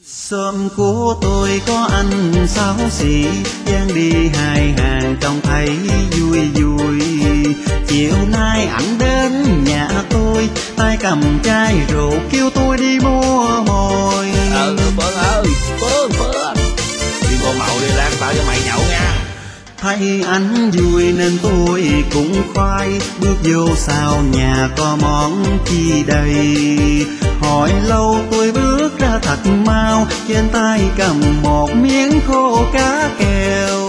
Xóm của tôi có anh Sáu Sĩ, đang đi hai hàng trông thấy vui vui. Chiều nay anh đến nhà tôi, tay cầm chai rượu kêu tôi đi mua hồi. Phơn ơi, Phơn đi mua mậu đi, Lan tao cho mày nhậu nha. Thấy anh vui nên tôi cũng khoái, bước vô sau nhà có món chi đây. Hỏi lâu tôi bước ra thật mau, trên tay cầm một miếng khô cá kèo.